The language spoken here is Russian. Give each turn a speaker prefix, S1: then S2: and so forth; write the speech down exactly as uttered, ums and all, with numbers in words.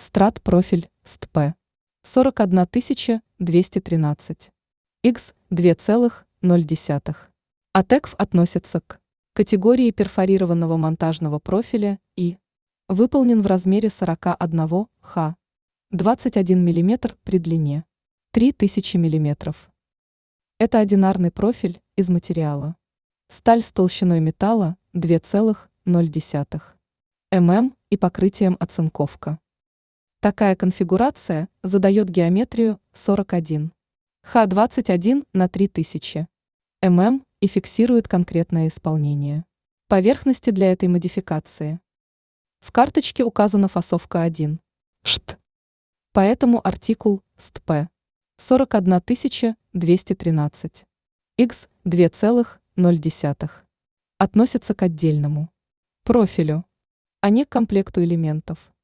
S1: Страт-профиль СТП сорок одна тысяча двести тринадцать икс два целых ноль десятых. АТЭКФ относится к категории перфорированного монтажного профиля и выполнен в размере сорок один ха, двадцать один миллиметр при длине, три тысячи миллиметров. Это одинарный профиль из материала сталь с толщиной металла два целых ноль десятых мм и покрытием оцинковка. Такая конфигурация задает геометрию сорок один ха двадцать один на три тысячи мм и фиксирует конкретное исполнение поверхности для этой модификации. В карточке указана фасовка один шт, поэтому артикул СТП сорок одна тысяча двести тринадцать икс два целых ноль десятых относится к отдельному профилю, а не к комплекту элементов.